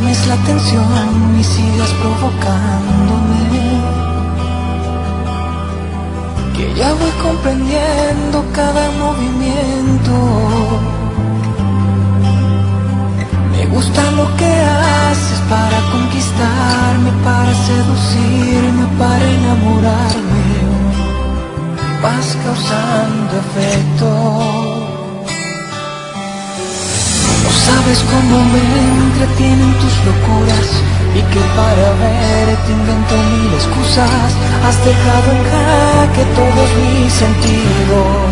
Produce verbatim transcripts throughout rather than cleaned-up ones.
llames la atención y sigas provocándome, que ya voy comprendiendo cada movimiento. Me gusta lo que haces para conquistarme, para seducirme, para enamorarme. Vas causando efecto. No sabes cómo me entretienen tus locuras y que para verte invento mil excusas. Has dejado en jaque todos mis sentidos.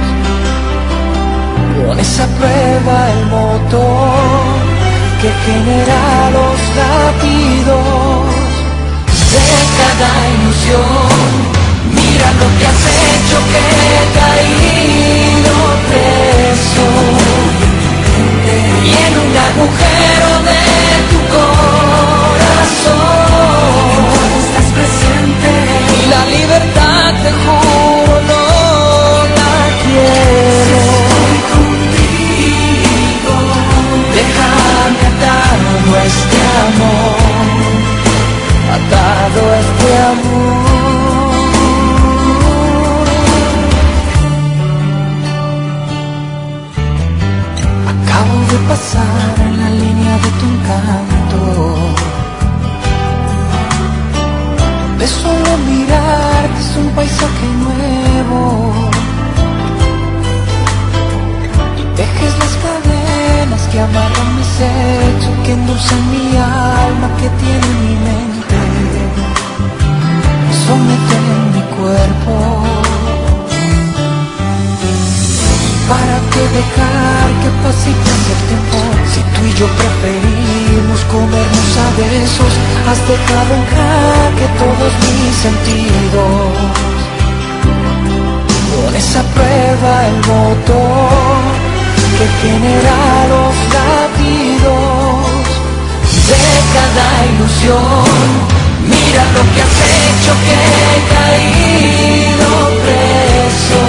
Pones a prueba el motor que genera los latidos de cada ilusión. Mira lo que has hecho, que he caído preso y en un agujero de tu corazón estás presente, y la libertad, te juro, no la quiero. Estoy contigo, déjame atado a este amor, atado a este amor. Acabo de pasar en la línea de tu encanto, donde solo mirarte es un paisaje nuevo, y tejes las cadenas que amarran mis hechos, que endulzan mi alma, que tiene mi mente, me someten en mi cuerpo. ¿Para qué dejar que pase y pase el tiempo? Si tú y yo preferimos comernos a besos. Has dejado en jaque todos mis sentidos. Pones a prueba el motor que genera los latidos de cada ilusión. Mira lo que has hecho, que he caído preso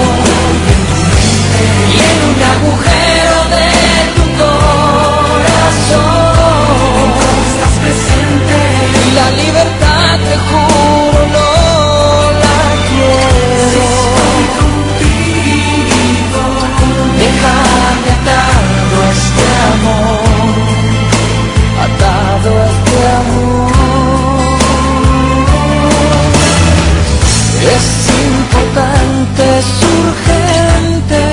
y en un agujero de tu corazón estás presente, y la libertad, te juro, no la quiero. Estoy contigo, déjame atado a este amor, atado a este amor. Es importante, es urgente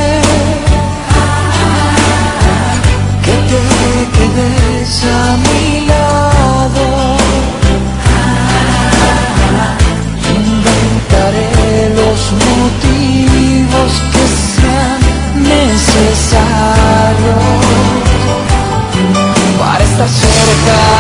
que te quedes a mi lado. Inventaré los motivos que sean necesarios para estar cerca